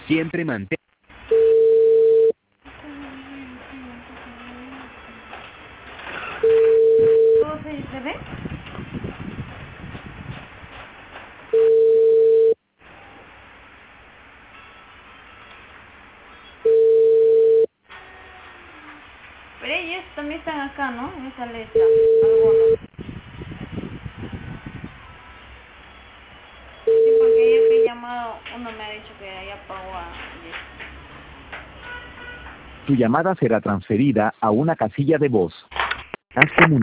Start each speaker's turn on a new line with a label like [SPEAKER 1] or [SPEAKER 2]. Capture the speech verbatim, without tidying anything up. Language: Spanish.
[SPEAKER 1] Siempre mantén.
[SPEAKER 2] ¿Todo se, se ve? Pero ellos también están acá, ¿no? En esa letra, algunos. Sí, porque ayer que he llamado, uno me ha dicho que ya pagó a Jess.
[SPEAKER 1] Tu llamada será transferida a una casilla de voz. Haz comunicación.